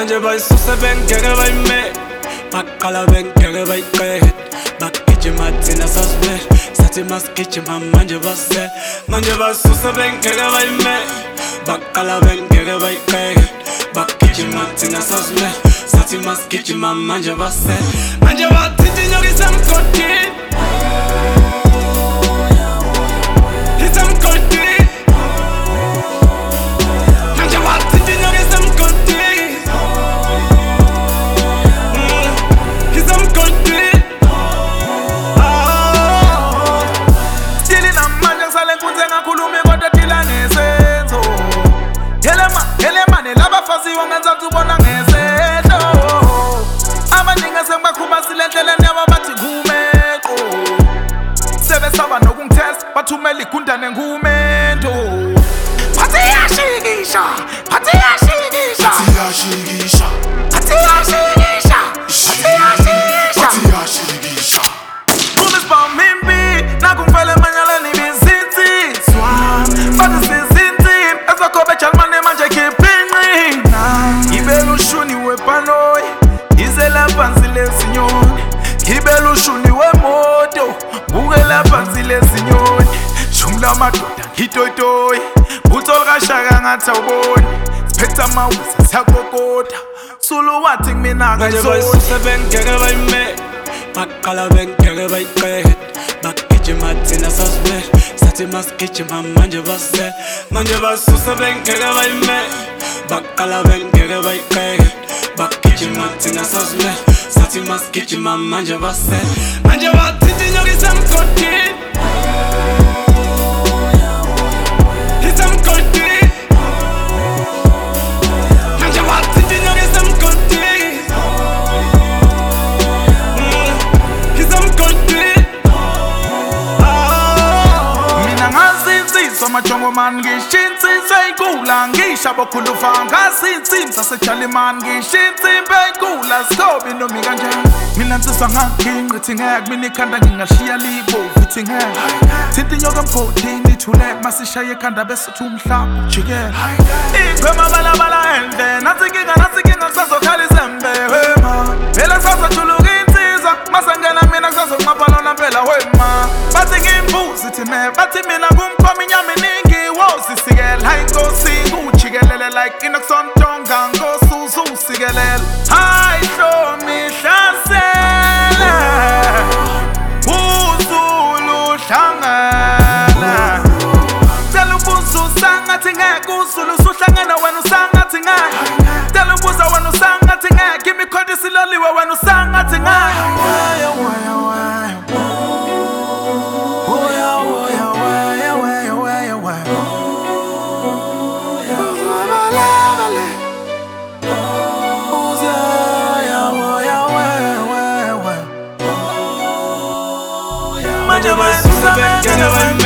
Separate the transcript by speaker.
Speaker 1: Manje bayisusa bengeke bayime, baqala bengeke bayiqede. Bagijima thina sasibele, sathi masigijima manje base. Manje bayisusa bengeke bayime, baqala bengeke bayiqede. Bagijima thina sasibele, sathi masigijima manje base. Manje bathi inyoka isemgodini, isemgodini. Manje bathi inyoka isemgodini, isemgodini.
Speaker 2: Stili namanje ngisale nkunze ngakhuluma kodwa dila ngesenzo. Helema nelabafazi wangenza ubona ngesenzo. Abaningi sengibakhuba silendleleni ababathi ngumeko. Sebesaba nokungitest bathumela igundane ngumento. Bathi yashikisha, bathi yashikisha,
Speaker 3: bathi yashikisha,
Speaker 2: bathi yashikisha, bathi yashikisha,
Speaker 3: bathi yashikisha.
Speaker 2: Kumisba mimbi nakungivele manyaleni bizinsizwa. Bathi sizinzi ezakobe jalmane manje khiphinqina. Ngibela ushuni wepanoyi izela phansi lezinyoni. Ngibela ushuni wemoto bukela phansi lezinyoni. Jumla madoda ngitotoyi uthola shaka ngathi awuboni. Siphethe amawisa siyakokota Sulu wathi mina
Speaker 1: Manje
Speaker 2: ngizona.
Speaker 1: bayisusa bengeke bayime, baqala bengeke bayiqede. Bagijima thina sasibele, sathi masigijima manje base. Manje bayisusa bengeke bayime, baqala bengeke bayiqede. Bagijima thina sasibele, sathi masigijima manje base. Manje bathi inyoka isemgodini, isemgodini. Manje bathi inyoka isemgodini, isemgodini.
Speaker 2: Mina ngazinsizwa majongo man ngishinsizwa ikula ngisha bokhulufa ngasinsimza sejalimani ngishinsimbe ikula stobi nomi kanjani. Mina nsizwa ngakhinqithi ngeke mina ikhanda ngingashiya libo futhi ngeke. Thinta inyoka emgodini ithule masishaye ekhanda bese uthi umhlaba ujikela. Igwema balabala endle nathi inkinga kusazokhala izembe wema. Phela sazojuluka insizwa masengena mina kusazonqapha lona phela wema. Bathi ngimbuzi thime bathi mina kumkhoma inyama iningi wosisikela. Hayi nkosi kujikelele like inokusontonga nkosi uzusikelela. Hayi hlomi hlasela uzulu hlangana. Tell ubuzu sangathi ngeke uzulu usuhlangana wena usangathi ngeke. Tell ubuza wena usangathi ngeke. Give me code siloliwe wena usangathi ngeke.
Speaker 1: Manje bayisusa bengeke bayime,